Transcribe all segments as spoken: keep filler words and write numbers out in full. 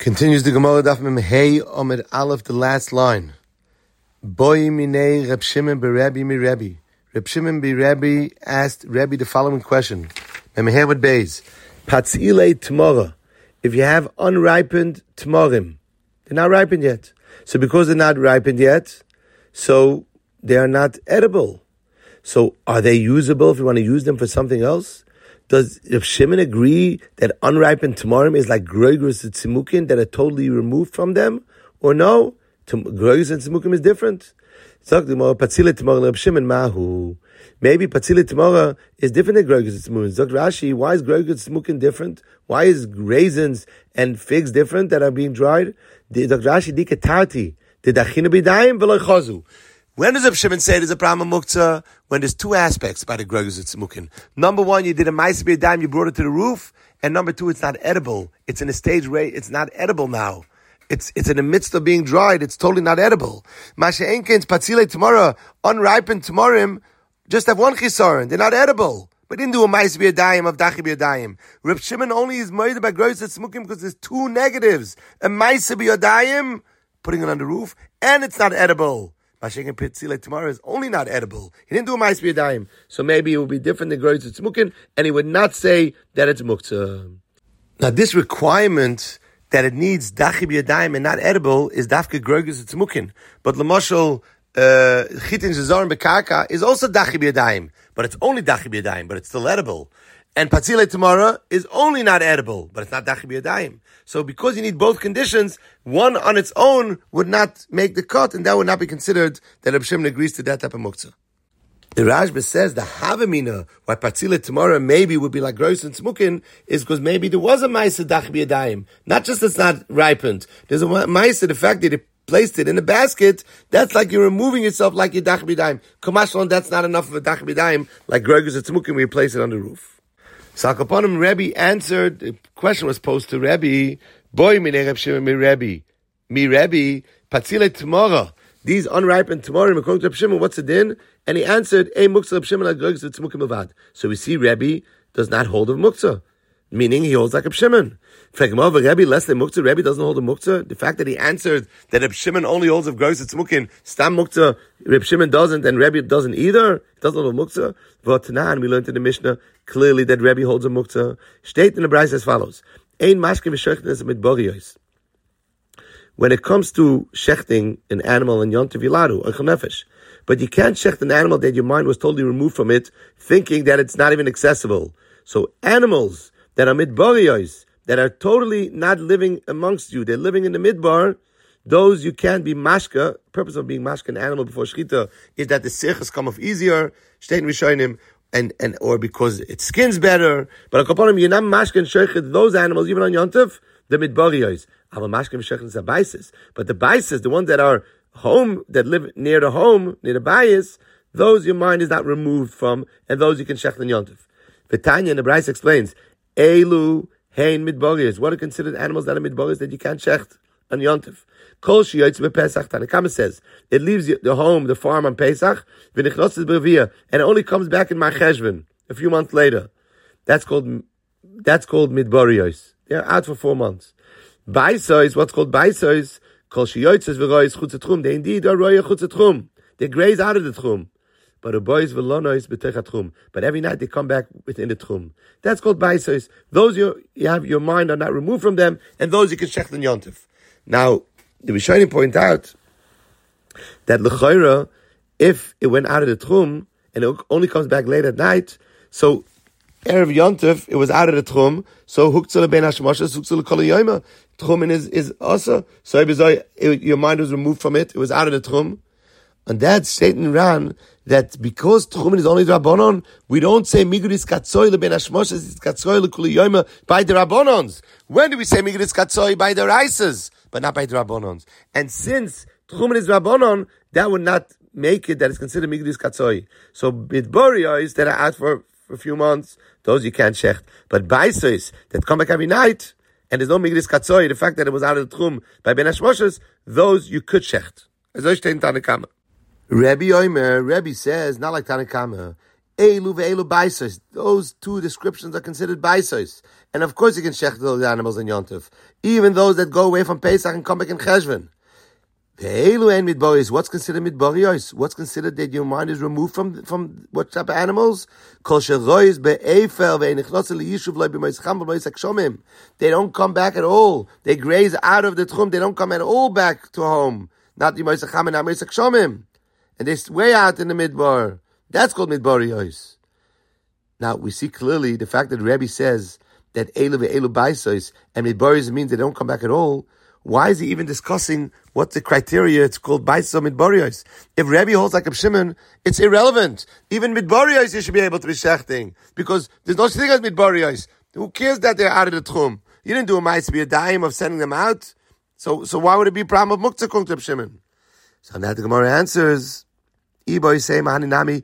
Continues the Gemara Daf Mem Hey Amud Aleph, the last line. Boy minei Reb Shimon beRebbi mi Rebbe. Reb Shimon be Rebbe asked Rebbe the following question. Mem Hey with Beis. Patzilei Tmora. If you have unripened Tmorim, they're not ripened yet. So because they're not ripened yet, so they are not edible. So are they usable if you want to use them for something else? Does Reb Shimon agree that unripened tamarim is like groigers and tzimukin that are totally removed from them? Or no? Groigers and tzimukin is different. Maybe patzile tamara is different than groigers and tzimukin. Zok Rashi, why is groigers and tzimukin different? Why is raisins and figs different that are being dried? Zok Rashi, dikatarti, didachina bidayim v'loy chazu. When does Reb Shimon say there's a problem muktzah? When there's two aspects by the groigers and tzimukin. Number one, you did a ma'aseh b'yadayim, you brought it to the roof, and number two, it's not edible. It's in a stage where it's not edible now. It's it's in the midst of being dried. It's totally not edible. Masha'enkin's patzilei tamara, unripened tamarim, just have one chisaron. They're not edible. But didn't do a ma'aseh b'yadayim of dachi b'yadayim. Reb Shimon only is murdered by groigers and tzimukin because there's two negatives: a ma'aseh b'yadayim, putting it on the roof, and it's not edible. Mashiach Pitzile tomorrow is only not edible. He didn't do a ma'aseh b'yadayim, so maybe it would be different than groigers and tzimukin, and he would not say that it's muktzah. Now, this requirement that it needs dachi b'yadayim and not edible is dafke groigers and tzimukin. But l'moshel chitin zezarim bekarka is also dachi b'yadayim, but it's only dachi b'yadayim, but it's still edible. And patzile tamara is only not edible, but it's not dachi b'yadayim. So because you need both conditions, one on its own would not make the cut, and that would not be considered that Reb Shimon agrees to that type of muktzah. The Rashba says the havamina, why patzile tamara maybe would be like groigers and tzimukin, is because maybe there was a ma'aseh dachi b'yadayim. Not just it's not ripened. There's a ma'aseh, the fact that it placed it in a basket, that's like you're removing yourself like your dachi b'yadayim. Kamashon, that's not enough of a dachi b'yadayim, like groigers and tzimukin, where you place it on the roof. So Akaponim Rebbe answered, the question was posed to Rebbe, Boy minei Reb Shimon mi Rebbe, mi Rebbe, patzile tamara. These unripened tamarim, according to Reb Shimon, what's the din? And he answered, Ei muktzah Reb Shimon like groigers v'tzimukim b'vad. So we see Rebbe does not hold of muktzah, meaning he holds like Reb Shimon. Fegmov Rebbe less than muktzah, Rebbe doesn't hold of muktzah. The fact that he answered that Reb Shimon only holds of groigers v'tzimukim, stam muktzah, Reb Shimon doesn't, and Rebbe doesn't either. He doesn't hold of muktzah. V'tanan, we learned in the Mishnah clearly that Rebbe holds a muktzah. State in the Brayz as follows: Ein mashke v'shechting mit boriyos. When it comes to shechting an animal in yontiv yiladu or nefesh, but you can't shecht an animal that your mind was totally removed from it, thinking that it's not even accessible. So animals that are midbariyos, that are totally not living amongst you, they're living in the midbar, those you can't be mashka. Purpose of being mashka an animal before shechita is that the seichas come off easier. State in Rishonim. And, and, or because it skins better. But akaponim, you're not mashkin shechet those animals, even on Yontif, the midbariyos. Aval mashkin shechet is a baisis. But the baisis, the ones that are home, that live near the home, near the bayis, those your mind is not removed from, and those you can shechet in Yontif. Vitanya in the Brayz explains, Elu, hein midbariyos. What are considered animals that are midbariyos that you can't shecht on Yontif? Kol shiyotz bePesach. Tanakama says it leaves the home, the farm on Pesach, v'nichnotzes b'Reviyah, and it only comes back in Mar Cheshvan a few months later. That's called that's called midbariyos. They're out for four months. Baisos, what's called baisos? Kol shiyotzes v'royes chutz tchum. They indeed are roya chutz tchum. They graze out of the tchum. But the boys v'lonois b'tech tchum. But every night they come back within the tchum. That's called baisos. Those you you have your mind are not removed from them, and those you can shecht in yontif. Now, the Rishonim point out that l'chayra, if it went out of the tchum and it only comes back late at night, so erev yontif it was out of the tchum, so huktzah lebein hashmashas, huktzah lekol hayoyma. Tchumin is is also so your mind was removed from it; it was out of the tchum, and that's Satan ran that because tchumin is only the rabbanon, we don't say miguris katzoy lebein hashmashas, it's katzoy lekol hayoyma by the rabbonons. When do we say miguris katzoy by the raisas? But not by the Rabbanons. And since Tchumen is Rabbanon, that would not make it that it's considered Migdis Katzoi. So Bidboriyos that are out for, for a few months, those you can't shecht. But Baisos that come back every night, and there's no Migdis Katzoi, the fact that it was out of the Tchum by Ben Hashmoshes, those you could shecht. As I say in Tanakama. Rebbe Omer, Rebbe says, not like Tanakama, Elu ve'elu baisos. Those two descriptions are considered baisos. And of course you can shech those animals in Yontif. Even those that go away from Pesach and come back in Cheshvan. Ve'elu and midboris. What's considered midborios? What's considered that your mind is removed from, from what type of animals? Kol sherois be'efer ve'enichnos liyishuv loy b'moischam v'moisak. They don't come back at all. They graze out of the tchum. They don't come at all back to home. Not the moischam and not moisak shomim. And they're way out in the midbar. That's called midborios. Now, we see clearly the fact that Rebbe says that Elu ve'elu baisos and midborios means they don't come back at all. Why is he even discussing what the criteria it's called baisos or midborios? If Rebbe holds like Reb Shimon, it's irrelevant. Even midborios you should be able to be shechting because there's no such thing as midborios. Who cares that they're out of the tchum? You didn't do a mice to be a dime of sending them out. So, so why would it be a problem of muktzah according to Reb Shimon? So now the Gemara answers. They're like groiges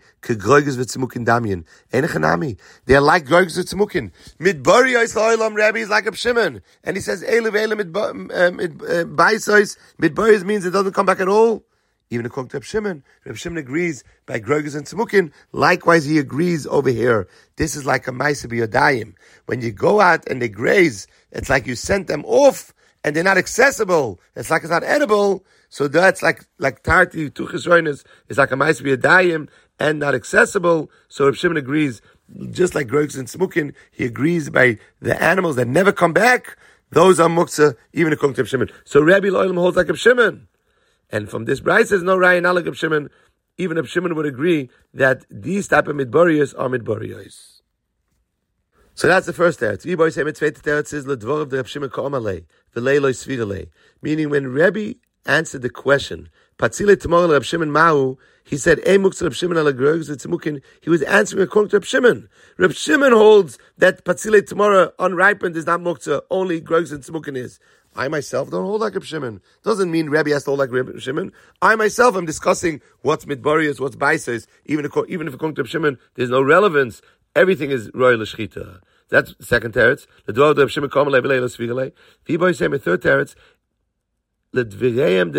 v'tzimukin. Midborios la'olam Rabbi is like a Shimon, and he says Elu ve'elu baisos. Midborios means it doesn't come back at all. Even according to Reb Shimon, Reb Shimon agrees by groiges and tzimukin. Likewise, he agrees over here. This is like a ma'aseh b'yodayim. When you go out and they graze, it's like you sent them off and they're not accessible. It's like it's not edible. So that's like like tarti tuchis roinus is like a ma'aseh b'yadayim and not accessible. So Reb Shimon agrees, just like groiges and tzimukin, he agrees by the animals that never come back. Those are muktzah, even according to Reb Shimon. So Rabbi Lo'olam holds like Reb Shimon, and from this brayso says no raya not like Reb Shimon. Even Reb Shimon would agree that these type of midborios are midborios. So that's the first teretz. Wie boy say mit zweite teretz is ledvor of the Reb Shimon ka'omalei v'lei loy sviralei. Meaning when Rabbi answered the question, Patzile tomorrow Reb Shimon Mahu, he said, Ei muktzah Reb Shimon ala groiges v'tzimukin. He was answering according to Reb Shimon. Reb Shimon holds that Patzile tomorrow unripened is not muktzah, only groiges and tzimukin is. I myself don't hold like Reb Shimon. Doesn't mean Rabbi has to hold like Reb Shimon. I myself am discussing what's midborios, what's baisos. Even even if according to Reb Shimon, there's no relevance. Everything is royal l'shchita. That's the second teretz. The dvar of Reb Shimon ka'omalei v'lei lo sviralei. V'boy say the third teretz. The second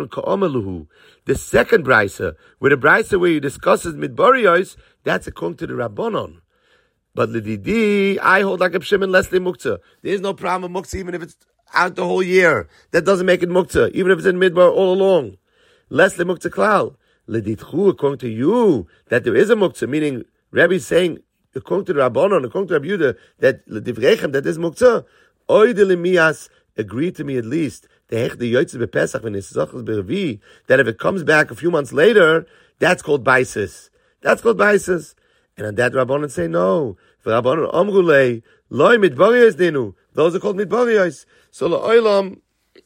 brayso, where the brayso where you discusses midborios, that's according to the Rabbanon. But l'didi, I hold like Reb Shimon less than muktzah. There is no problem with muktzah even if it's out the whole year. That doesn't make it muktzah, even if it's in midbar all along. Less than muktzah klal. L'didchu, according to you, that there is a muktzah, meaning Rabbi is saying, according to the Rabbanon, according to Rabbi Yehuda, that l'divrechem, that is muktzah. Oide l'miyas, agree to me at least, that if it comes back a few months later, that's called baisos. That's called baisos. And on that Rabbanon say no. For Rabbanon amrulei loy midborios dinu. Those are called midborios. So la'olam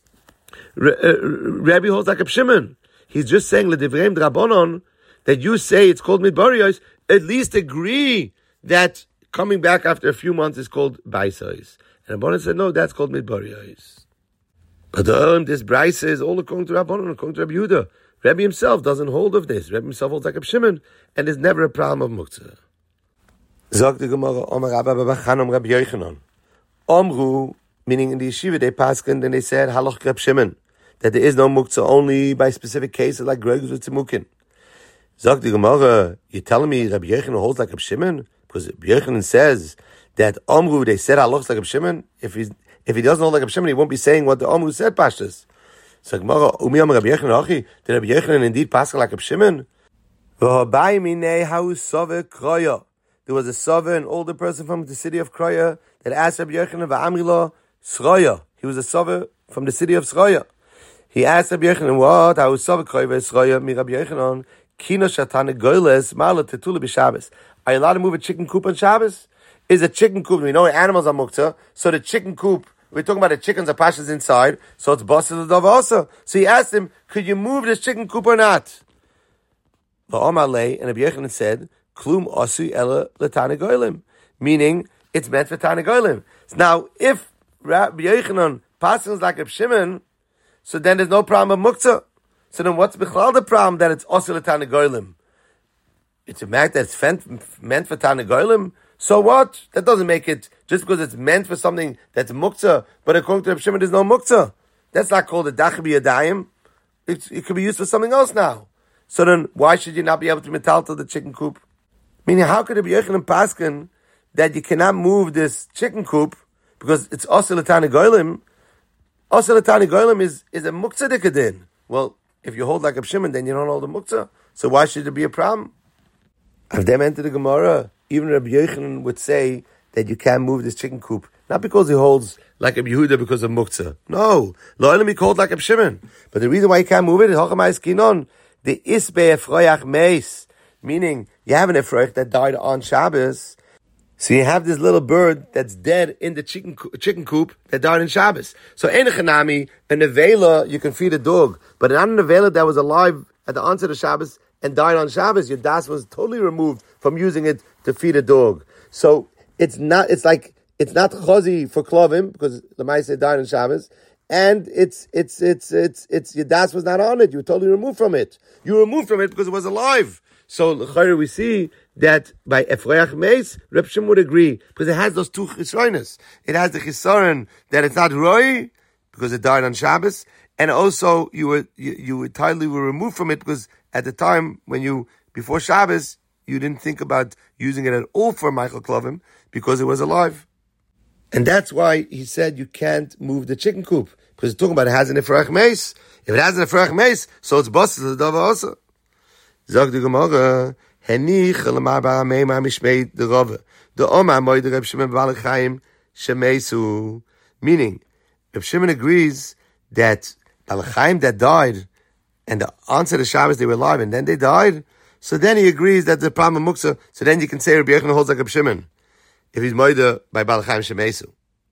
Rabbi holds like Reb Shimon. He's just saying l'divrei Rabbanon that you say it's called midborios. At least agree that coming back after a few months is called baisos. And Rabbanon said no, that's called midborios. But um, this brayso is all according to Rabbanon, according to Rabbi Yehuda. Rabbi himself doesn't hold of this. Rabbi himself holds like Reb Shimon, and there's never a problem of muktzah. Zog the Gemara, Omar Rabba Babachanam Rabbi Yochanan. Omru, meaning in the yeshiva, they paskin, and they said, Halach Reb Shimon, that there is no muktzah only by specific cases like groiges or tzimukin. Zog the Gemara, you're telling me Rabbi Yochanan holds like Reb Shimon? Because Rabbi Yochanan says that Omru, they said Halach like Reb Shimon. If he's If he doesn't hold like Reb Shimon, he won't be saying what the Omru said, Pashtus. So Gemara, Umi Amar Rabbi Yochanan Achi, did Rabbi Yochanan indeed pass like Reb Shimon? There was a Sava, an older person from the city of Kroya, that asked Rabbi Yochanan, Va'amrila Sroya. He was a Sava from the city of Sroya. He asked Rabbi Yochanan, what? How is Sava Kroya Sroya? Mi Rabbi Yochanan, Kino Shatane Goyles, Mala Tetula B'Shabbos. Are you allowed to move a chicken coop on Shabbos? Is a chicken coop, we know animals are muktzah, so the chicken coop, we're talking about the chickens are pashas inside, so it's basel the dove also. So he asked him, could you move this chicken coop or not? Va'omar lei, and Rabbi Yochanan said, klum asu ela l'tana goylim, meaning it's meant for tana goylim. Now, if Rabbi Yochanan passes like Reb Shimon, so then there's no problem of muktzah. So then what's bichlal the problem that it's asu l'tana goylim? It's a fact that it's meant for tana goylim. So what? That doesn't make it, just because it's meant for something that's muktzah, but according to Reb Shimon, there's no muktzah. That's not called a dach b'yadayim. It, it could be used for something else now. So then, why should you not be able to metal to the chicken coop? Meaning, how could it be Yochanan Paskin that you cannot move this chicken coop because it's also Latani Goylim? Also Latani Goylim is, is a muktzah dikadin. Well, if you hold like a Shimon, then you don't hold a muktzah. So why should there be a problem? If them enter the Gemara, even Rabbi Yochanan would say that you can't move this chicken coop, not because he holds like a Yehuda because of muktzah. No, lo elam he called like a Shimon. But the reason why you can't move it is hochamais kinon the isbe efroyach meis, meaning you have an efroyach that died on Shabbos. So you have this little bird that's dead in the chicken chicken coop that died in Shabbos. So ein chanami, a nevela you can feed a dog, but not a nevela that was alive at the onset of Shabbos and died on Shabbos. Your das was totally removed from using it to feed a dog. So it's not. It's like it's not chazi for klovim because the ma'aseh died on Shabbos, and it's it's it's it's it's your das was not on it. You were totally removed from it. You were removed from it because it was alive. So l'chayr we see that by efroyach meis, Reb Shimon would agree because it has those two chisroinus. It has the chisaron that it's not roi because it died on Shabbos, and also you were you, you entirely were removed from it because at the time when you before Shabbos you didn't think about using it at all for Michael Klovim because it was alive, and that's why he said you can't move the chicken coop because it's talking about it has an efroyach meis. If it has an efroyach meis, so it's busted the dava also. Zog the Gemara, Henich lemar baramei ma mishmei the Rove. The Oma moed Reb Shimon Baal Chaim shemeisu. Meaning, Reb Shimon agrees that Baal Chaim that died, and the answer to Shabbos they were alive, and then they died. So then he agrees that the problem of muksa. So then you can say Rabbi Yochanan holds like Reb Shimon if he's moed by Baal Chaim shemeisu.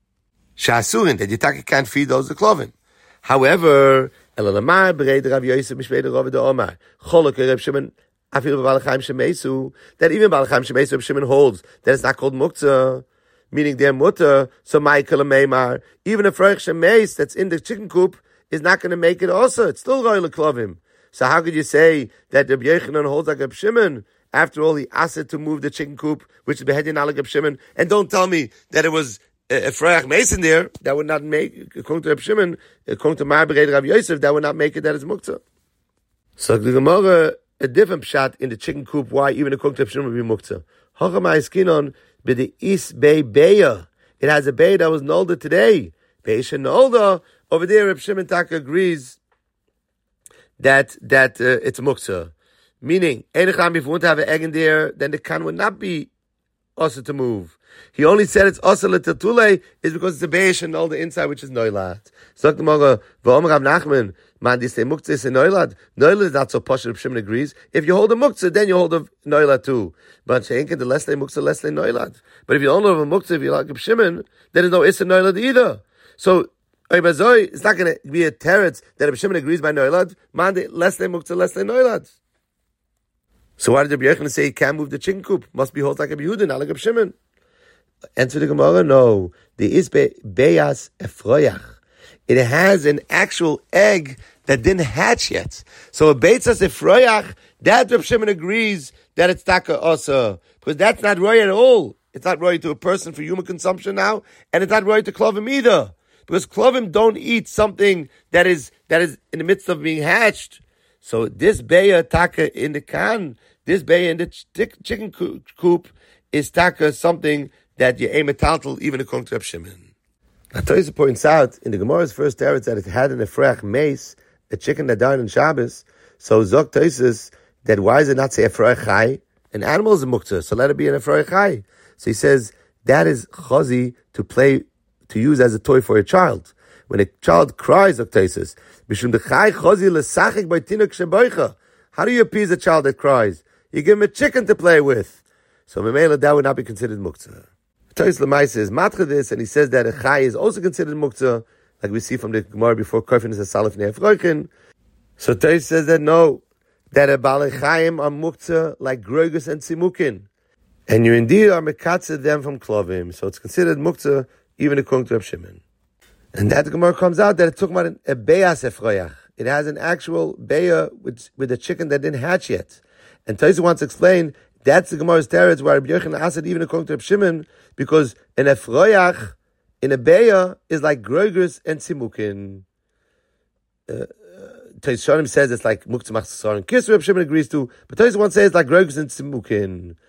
Shasurin that Yitaka can't feed those the cloven. However, Elalamar bereid Rav Yosef mishmei the Rove the Omar Cholok Reb Shimon afil Baal Chaim shemeisu that even Baal Chaim shemeisu Reb Shimon holds that it's not called muktzah, meaning their mutter. So Michael Meimar, even a froich shemeis that's in the chicken coop is not going to make it. Also, it's still royal klovim. So how could you say that Reb Yochanan holds like Reb Shimon? After all, he asked it to move the chicken coop, which is behedin like Reb Shimon, and don't tell me that it was a Freiach Mason there, that would not make, according to Reb Shimon, according to Mar Bereid Rav Yosef, that would not make it that it's muktzah. So the Gemara, a different pshat in the chicken coop, why even according to Reb Shimon would be muktzah. Hochamai skinon, but the is bay beya. It has a bay that was nolda today. Beisha nolda, over there Reb Shimon Taka agrees that, that uh, it's muktzah. Meaning, if you want to have an egg in there, then the can would not be also to move. He only said it's also letatule is because it's a beish and all the inside, which is noilat. So the Gemara, v'omer Rav Nachman, man, this say muktzah is a noilat. Noilat is not so posh. Reb Shimon agrees. If you hold a muktzah, then you hold a noilat too. But sheinkin the less muktzah, less noilat. But if you don't have a muktzah, if you like Reb Shimon, then there's no issa noilat either. So it's not going to be a teretz that Reb Shimon agrees by noilat. Man, less muktzah, less noilat. So why did Reb Yochanan say he can't move the chicken coop? Must be hold like a Yehuda, not like a Shimon. Answer the Gemara, no. The is beyas efroyach. It has an actual egg that didn't hatch yet. So a beitzas efroyach, that Reb Shimon agrees that it's taka also. Because that's not roy at all. It's not roy to a person for human consumption now, and it's not roy to klovim either. Because klovim don't eat something that is that is in the midst of being hatched. So this beya taka in the can, this beya in the ch- chicken coop is taka something that you aim at taltal even according to Reb Shimon. Now Tosfos points out in the Gemara's first teretz that it had an efrach mace, a chicken that died on Shabbos. So Zok Tosfos that why does it not say efrach chai? An animal is a muktzah, so let it be an efrach chai. So he says that is chazi to play, to use as a toy for a child. When a child cries, Zok Tosfos, mishum dechai chazi lesachik by tinuk sheboicha. How do you appease a child that cries? You give him a chicken to play with. So memela that would not be considered muktzah. Tosfos Lemaisa is matcha this, and he says that a chai is also considered muktzah, like we see from the Gemara before Korfin is a salif ne'efroichin. So Tosfos says that no, that a balei chayim are muktzah like grogus and simukin, and you indeed are mekatze them from klovim. So it's considered muktzah even according to Reb Shimon. And that Gemara comes out that it's talking about a beyas efroyach. It has an actual beya with with a chicken that didn't hatch yet. And Tosfos wants to explain that's the Gemara's teretz where Reb Yochanan asked it even according to Reb Shimon, because an efroyach in a beya is like grogus and simukin. Uh, Tosfos Shonim says it's like muktzah machzor and kiss. Reb Shimon agrees to, but Tosfos wants to say it's like grogus and simukin.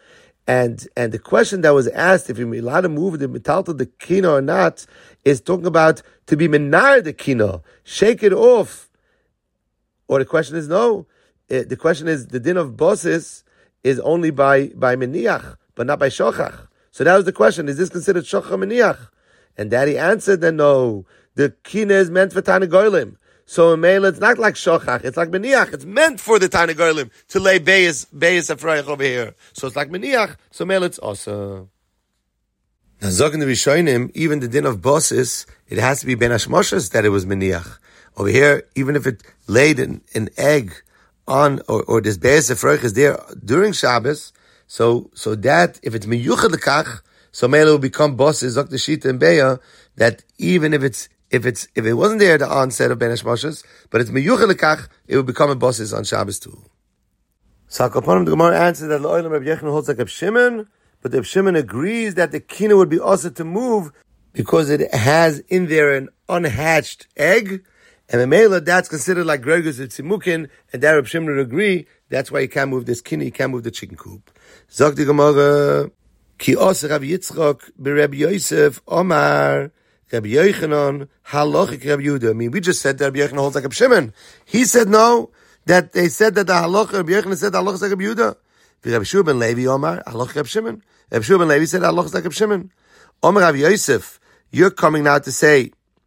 And and the question that was asked, if you're allowed to move the metal to the kina or not, is talking about to be menar the kina, shake it off. Or the question is no. It, the question is the din of bosses is only by by meniach, but not by shochach. So that was the question: is this considered shochach meniach? And Daddy answered that no, the kina is meant for Tanagolim. So in Mela, it's not like shochach, it's like meniach. It's meant for the Tanagolim to lay beis beis afrayach over here. So it's like meniach. So Mela, it's also. Now, Zogan the Rishonim, even the din of bosses, it has to be ben hashmoshes that it was meniach. Over here, even if it laid an, an egg on, or, or this beis afrayach is there during Shabbos, so so that if it's miyuchad lekach, so Mela will become bosses, Zok the Shita and Beya, that even if it's if it's if it wasn't there at the onset of Ben Hashmoshes, but it's miyuchad lekach, it will become a bosses on Shabbos too. So Akaponim the Gemara answered that L'olam Rabbi Yechon holds like Reb Shimon, but Reb Shimon agrees that the kina would be also to move because it has in there an unhatched egg, and the Mela that's considered like Gregus Tzimukin, and that Reb Shimon would agree. That's why you can't move this kina, you can't move the chicken coop. Zok the Gemara. Ki os Rav Yitzchok beRabbi Yosef Omar Rabbi Yochanan halachic Rabbi Yehuda. I mean, we just said that Rabbi Yochanan holds like Rabbi Shimon. He said no. That they said that the halacha Rabbi Yochanan said the halacha is like Rabbi Yehuda. Rabbi Shua ben Levi Omar halachic Rabbi Shimon. Rabbi Shua ben Levi said halacha is like Rabbi Shimon. Omar Rabbi Yosef, you're coming now to say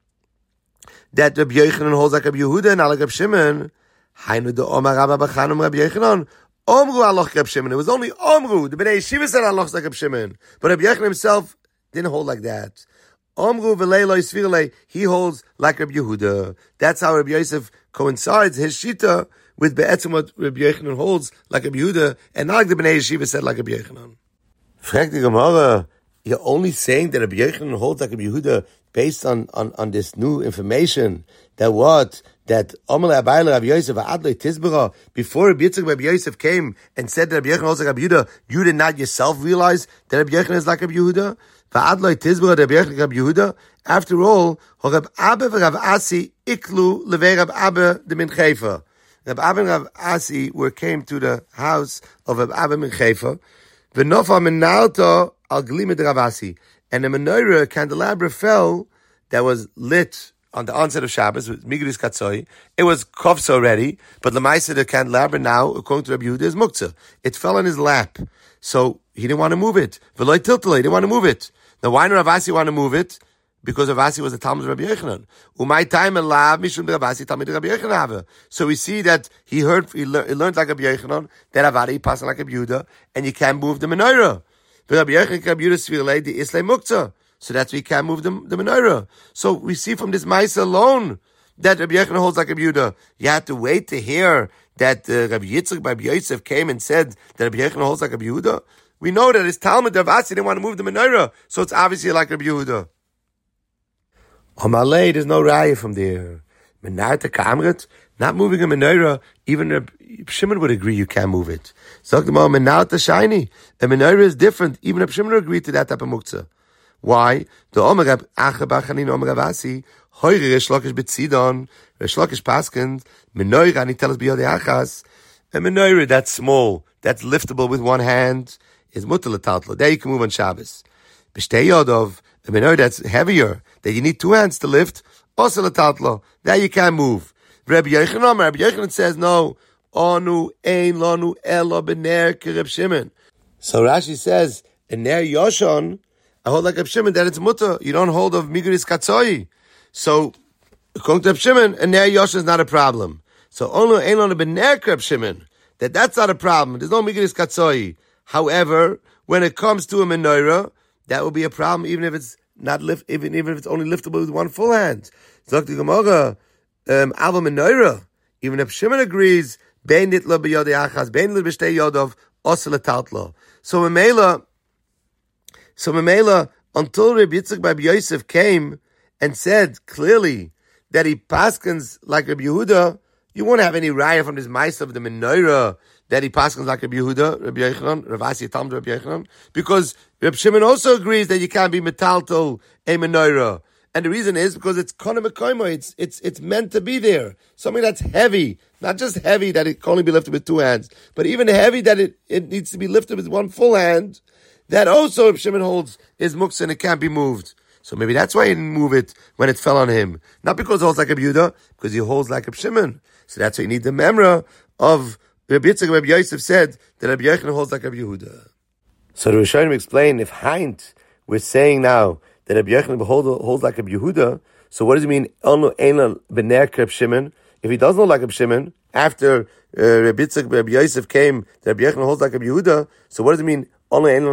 that Rabbi Yochanan holds like Rabbi Yehuda and not like Rabbi Shimon. Hainu de Omar Rabba Bachanum Rabbi Yochanan. Omru aloch Reb Shimon. It was only Omru. The Bnei Yeshiva said aloch like Reb Shimon, but Reb Yochanan himself didn't hold like that. Omru v'lei lo yisvirlei. He holds like Reb Yehuda. That's how Reb Yosef coincides his shita with be'etzim what Reb Yochanan holds like Reb Yehuda, and not like the Bnei Yeshiva said like Reb Yochanan. Frag the Gemara. You're only saying that Reb Yochanan holds like Reb Yehuda based on, on, on this new information that what. That Omer Abayla Rabbi Yosef Adlei Tizbara, before Rabbi Yitzchak Rabbi Yosef came and said that Rabbi Yochanan holds like Rabbi Yehuda, you did not yourself realize that Rabbi Yochanan is like Rabbi Yehuda? Va'adlei Tizbara Rabbi Yochanan Rabbi Yehuda. After all, Rab Abba v'Rav Asi iklu levei Rab Abba de Min Chayfa. Rab Abba and Rav Asi were came to the house of Rab Abba min Chayfa. V'nofa menalto al glima de Rav Asi, and the menorah candelabra fell that was lit on the onset of Shabbos, with Migris Katzoi. It was kovsa already, but Lamaisa, the candelabra now, according to Rabbi Yehuda, is muktzah. It fell in his lap. So he didn't want to move it. V'loi tiltale, he didn't want to move it. Now why did Rav Asi want to move it? Because Rav Asi was the Talmud of Rabbi Yochanan. Umay time elav mishum Rav Asi Talmud Rabbi Yochanan. So we see that he heard, he, lear, he learned like Rabbi Yochanan, that Rav Asi passed like Rabbi Yehuda, and you can't move the menorah. But Rabbi Yochanan, Rabbi Yehuda svirlei the islay muktzah. So that's why you can't move the, the menorah. So we see from this Maisa alone that Rabbi Yochanan holds like Rabbi Yehuda. You have to wait to hear that uh, Rabbi Yitzchak, Rabbi Yosef came and said that Rabbi Yochanan holds like Rabbi Yehuda. We know that his Talmud Rav Asi didn't want to move the menorah, so it's obviously like Rabbi Yehuda. Amalei, there's no raya from there. Menarta kamret, not moving a menorah, even Rabbi Shimon would agree you can't move it. So the menarta shiny. A menorah is different. Even Rabbi Shimon agreed to that type of muktzah. Why? The Omer Rab Acha Bar Chanina Omer Rav Asi Hoyre Resh Lakish B'Tzidon Resh Lakish Paskins Menorah Ani Telas B'Yodei Achas. A menorah that's small, that's liftable with one hand, is mutar l'taltlo. There you can move on Shabbos. B'Shtei Yodov, a menorah that's heavier, that you need two hands to lift, also l'taltlo. There you can't move. Rabbi Yochanan, Rabbi Yochanan says no. Onu ein lanu elo b'ner k'Reb Shimon. So Rashi says, in Ner Yoshon, I hold like Reb Shimon that it's mutter. You don't hold of Migris Katzoi. So, according to Reb Shimon, a Ner Yoshon is not a problem. So, only ain't on a Bener Reb Shimon, that that's not a problem. There's no Migris Katzoi. However, when it comes to a menorah, that will be a problem, even if it's not lift, even even if it's only liftable with one full hand. Zok the Gemara, um, Ava menorah. Even Reb Shimon agrees, Bein nitla b'yodei achas, bein nitla b'shtei yodov, osel taltlo. So, Mamela. So Mamela, until Rabbi Yitzchak Rabbi Yosef came and said clearly that he paskins like Rabbi Yehuda, you won't have any raya from this mice of the menorah that he paskins like Rabbi Yehuda, Rabbi Yochanan, Rav Asi Talmud Rabbi Yochanan, because Rabbi Shimon also agrees that you can't be metaltal a menorah, And the reason is because it's kono it's it's it's meant to be there. Something that's heavy, not just heavy that it can only be lifted with two hands, but even heavy that it, it needs to be lifted with one full hand. That also, if Shimon holds, is muktzah and it can't be moved. So maybe that's why he didn't move it when it fell on him. Not because he holds like a Yehuda, because he holds like a Shimon. So that's why you need the memra of Rabbi Yitzchak. Rabbi Yosef said that Rabbi Yochanan holds like a Yehuda. So the Rishonim explain, if Haint, we're saying now that Rabbi Yochanan hold, holds like a Yehuda, so what does it mean? If he doesn't hold like a Shimon, after uh, Rabbi Yitzchak, Rabbi Yosef came, that Rabbi Yochanan holds like a Yehuda, so what does it mean? What does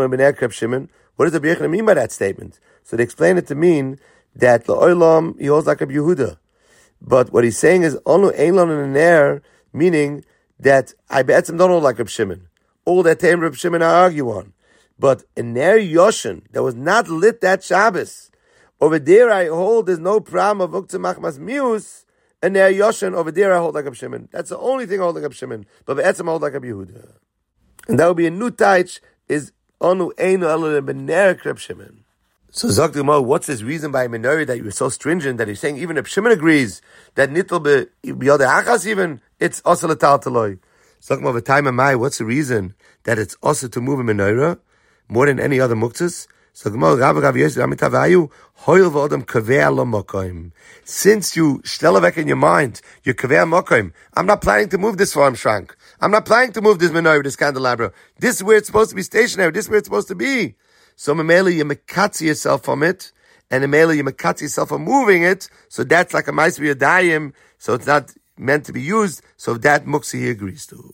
Rabbi Yochanan mean by that statement? So they explain it to mean that La'olam, he holds like a Yehuda. But what he's saying is, Onu Eilan in an air, meaning that I be'etzim don't hold like Reb Shimon. All that Taim Reb Shimon I argue on. But in Ner Yoshin, that was not lit that Shabbos, over there I hold there's no problem of Uktzah Machmas Mius, and Ner Yoshin, over there I hold like Reb Shimon. That's the only thing I hold like Reb Shimon. But be'etzim I hold like Reb Yehuda. And that would be a new taich, is Onu Einu Elu Be'ner Reb Shimon. So Zok Gemara, what's this reason by Minori that you were so stringent that he's saying even if Shimon agrees that Nittel be B'yodei Achas even, it's also L'tal Taloi. Zok Gemara, V'tayim Amai, what's the reason that it's also to move a Menorah more than any other muktzas? So Gemara, Rav Rav Yosef Amitavayu, Hoil V'odam Kaveh Lo Mokoim. Since you shtelevek in your mind, you're Kaveh Mokoim. I'm not planning to move this farm shrank. I'm not planning to move this Menorah, this candelabra. This is where it's supposed to be stationary. This is where it's supposed to be. So Mamela, you mekatzi yourself from it, and Mamela, you mekatzi yourself from moving it, so that's like a ma'aser yadayim, so it's not meant to be used, so that muktzah he agrees to.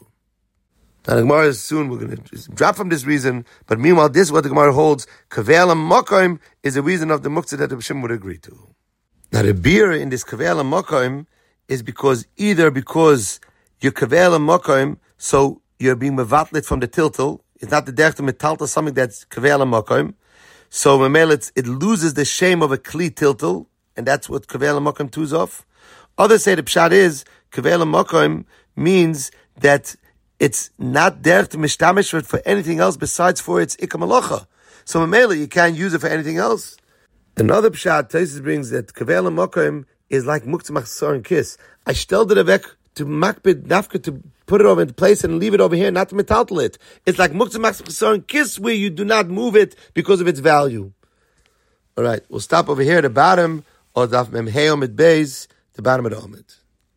Now the Gemara is soon, we're going to drop from this reason, but meanwhile, this is what the Gemara holds, Kaveh Mokoim is a reason of the muktzah that the Shimon would agree to. Now the beer in this Kaveh Mokoim is because, either because you're Kaveh Mokoim, so you're being mevatlit from the tiltal. It's not the derech to metalta something that's kaveh makom. So memel it loses the shame of a kli tiltal, and that's what kaveh makom tuz off. Others say the pshat is kaveh makom means that it's not derech to mishtamish for it for anything else besides for its ikam malacha. So memel you can't use it for anything else. Another pshat Taisus brings that kaveh makom is like muktzah machzor and kiss. I stelled it back to makbid nafka to put it over into place and leave it over here, not to metaltal it. It's like muktzah machzor and kiss, where you do not move it because of its value. All right, we'll stop over here at the bottom of Daf Mem Hey Omid Beis, the bottom of the Omid.